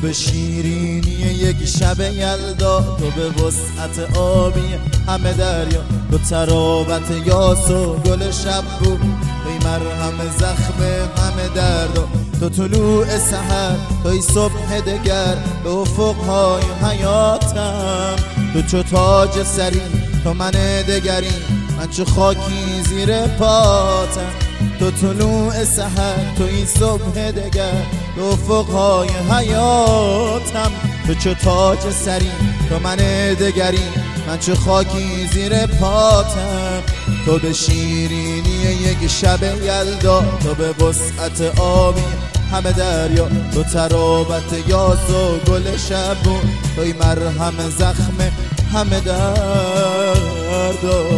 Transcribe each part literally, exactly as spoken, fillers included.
به شیرینی یک شب یلدا، تو به وسعت آبی همه دریا، تو تراوت یاس و گل شب بود، توی مرهم زخم همه دردا، تو طلوع سحر، توی صبح دگر به افقهای حیاتم، تو چو تاج سری، تو من دگری، من چو خاکی زیر پاتم، تو طلوع سحر، تو این صبح دگر به افقهای حیاتم، تو چو تاج سری، تو من دگری، من چو خاکی زیر پاتم، تو به شیرینی یک شب یلدا، تو به وسعت آبی همه دریا، تو تراوت یاس و گل شبون، توی مرهم زخم همه دردا.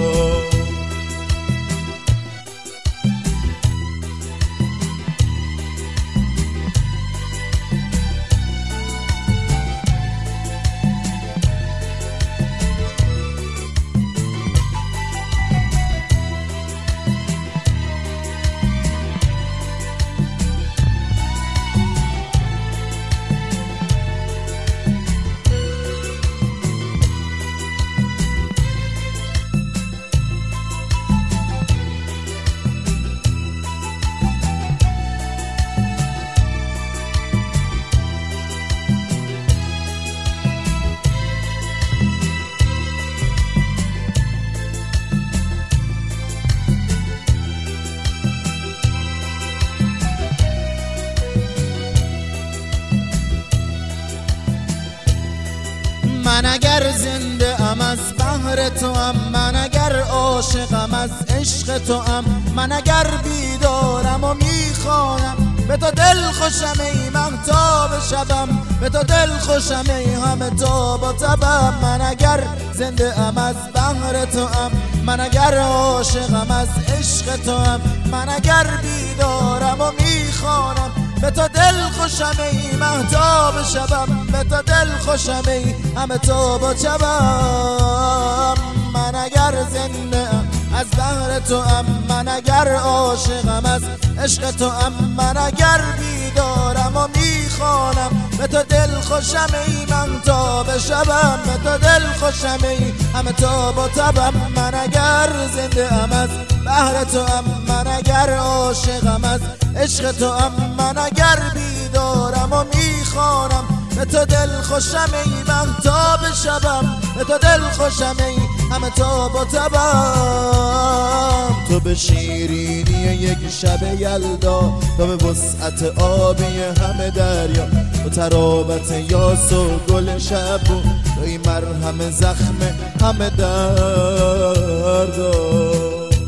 من اگر زنده ام از بحر تو ام، من اگر عاشقم از عشق تو ام، من اگر بیدارم و میخوانم به تو دل خوشم ای مهتاب شبم، به تو دل خوشم ای همه تاب و تبم. من اگر زنده ام از بحر تو ام، من اگر عاشقم از عشق تو ام، من اگر بیدارم و میخوانم به تو دل خوشم ای مهتاب شبم، به تو دل خوشم ای همه تاب و چبم. من اگر زنده ام از بحر تو ام، من اگر عاشقم از عشق تو ام، من اگر بیدارم و میخوانم به تو دل خوشم ای مهتاب شبم، به تو دل خوشم ای همه تاب و تبم. من اگر زنده ام از بحر تو ام، من اگر عاشقم از عشق تو ام، من اگر بیدارم و میخوانم به تو دل خوشم ای مهتاب شبم، به تو دل خوشم ای همه تاب و تبم. تو به شیرینی یک شب یلدا، تو به وسعت آبی همه دریا، تو تراوت یاس و گل شبون، توی مرهم زخم همه دردا.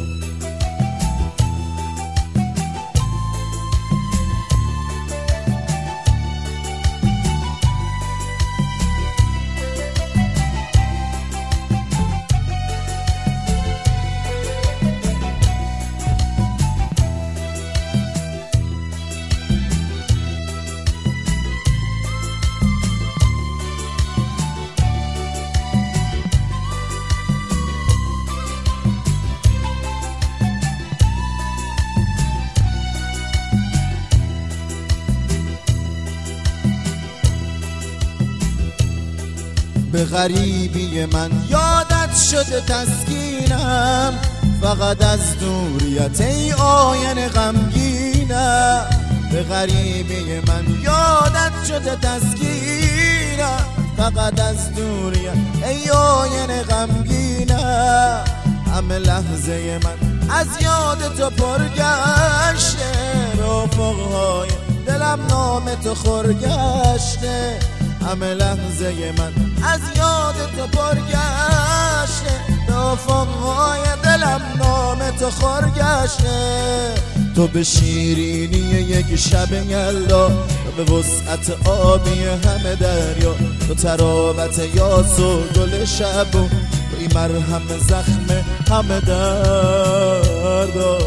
به غریبی من یادت شده تسکینم، فقط از دوریت ای آینه غمگینم. به غریبی من یادت شده تسکینم، فقط از دوریت ای آینه غمگینم. همه لحظه من از یاد تو پرگشته، به افقهای دلم نام تو خورگشته. همه لحظه من از یاد تو پرگشته، به افقهای دلم نام تو خورگشته. تو به شیرینی یک شب یلدا، تو به وسعت آبی همه دریا، تو تراوت یاس و گل شبون، توی مرهم زخم همه دردا.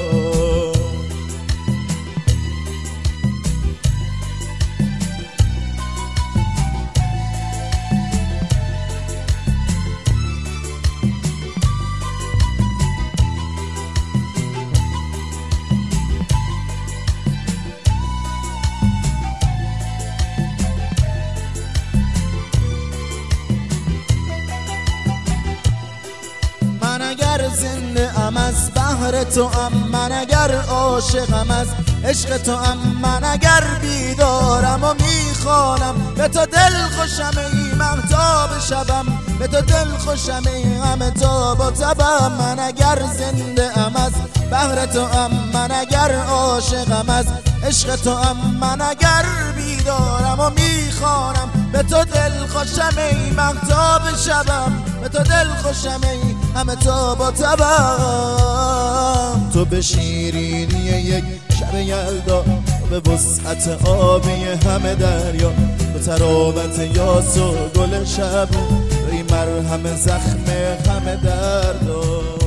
زنده ام از بحر تو ام، من اگر عاشقم از عشق تو ام، من اگر بیدارم و میخوانم به تو دل خوشم ای مهتاب شبم، به تو دل خوشم ای همه تاب و تبم. من اگر زنده ام از بحر تو ام، من اگر عاشقم از عشق تو ام، من اگر بیدارم و میخوانم به تو دل خوشم ای مهتاب شبم، به تو دل خوشم ای همه تاب و تبم. تو به شیرینی یک شب یلدا، به وسعت آبی همه دریا، به تراوت یاس و گل شب، ای مرهم زخم همه دردا.